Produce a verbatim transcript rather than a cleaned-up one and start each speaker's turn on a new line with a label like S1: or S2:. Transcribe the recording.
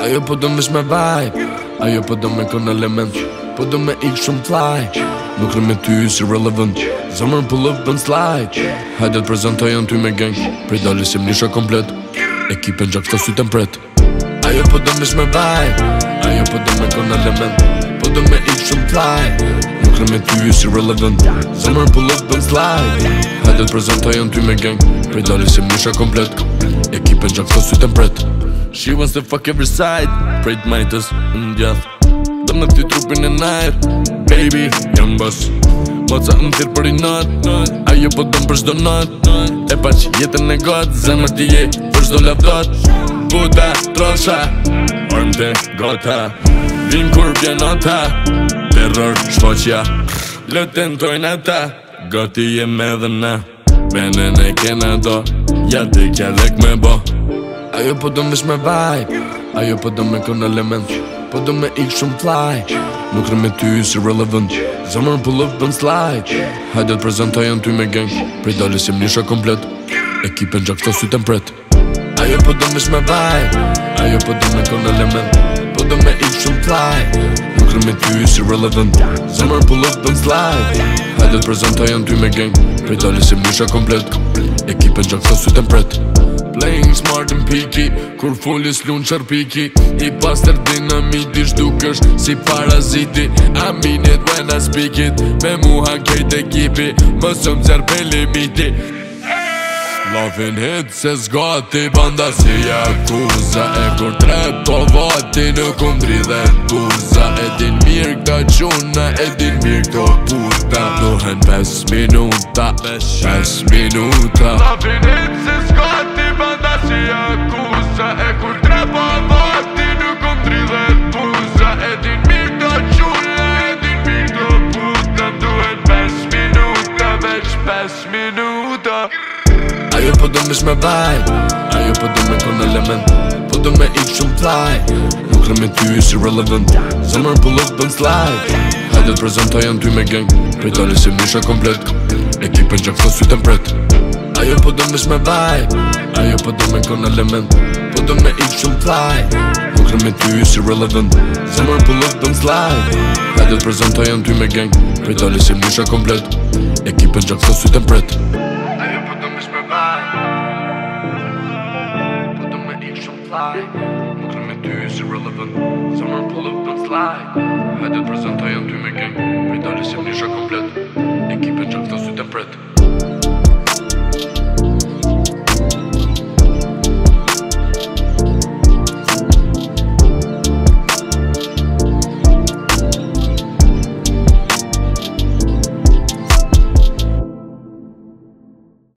S1: Ajo po do mish me vibe, ajo po do me kon element, po do me ik shumë fly. Nuk rë me ty si relevant, zemër pull up and slide. Hajde të prezentojen ty me gang, prej dali si mnisha komplet, ekipen gjak shta syten pret. Ajo po do mish me vibe, ajo po do me kon element, po do me ik shumë fly. Nuk rë me ty si relevant, zemër pull up and slide. Hajde të prezentojen ty me gang, prej dali si mnisha komplet, ekipen gjak shta syten pret. She wants to fuck every side, prej t'majtës në gjath, do me ty trupin e najt. Baby, jam boss, moca më thirë për i not, ajo po dëm për shdo not. E pa që jetën e got, zemër t'i je për shdo lavdot. Buta, trosha, orëm të gota, vim kur vjen nota. Terror, shpoqja, lë tentojnë ata, goti jem edhe na. Benen e kena do, ja t'i kja lek me bo. Ajo po do mish me vibe, ajo po do me kon element, po do me ik shumë fly. Nuk rë me ty si relevant, zemër pull up and slide. Hajde të prezentojen ty me gang, prej dali si mnisha komplet, ekipen gjak shta syten pret. Ajo po do mish me vibe, ajo po do me kon element, po do me ik shumë fly. Nuk rë me ty si relevant, zemër pull up and slide. Hajde të prezentojen ty me gang, prej dali si mnisha komplet, ekipen gjak shta syten pret. Playing smart and peaky, kur fullis lun qarpiki, i paster dinamiti, shdukesh si paraziti. I mean it when I speak it, me muha kejt ekipi, mësëm zjar pe limiti. Lovin hit se zgati, banda si Yakuza, e kur tre po vati në kundri dhe buza. E din mirë këta quna, e din mirë këto puta, duhen pes minuta, pes minuta. Lovin hit se zgati, banda si Yakuza, e kur tre po vati në kundri dhe buza. E din mirë këto quna, e din mirë këto puta, duhen pes minuta, veç pes minuta. Ajo po do mish me vibe, ajo po do me kon element, po do me ik shumë fly. Nuk rë me ty si relevant, zemër pull up and slide. Hajde të prezentojen ty me gang, prej dali si mnisha komplet, ekipen gjak shta syten pret. Ajo po do mish me vibe, ajo po do me kon element, po do me ik shumë fly. Nuk rë me ty si relevant, zemër pull up and slide. Hajde të prezentojen ty me gang, prej dali si mnisha komplet, ekipen gjak shta syten pret. Po do me ik shumë fly, nuk rë me ty si relevant, zemër pull up and slide. Hajde të prezentojen ty me gang, prej dali si mnisha komplet, ekipen gjak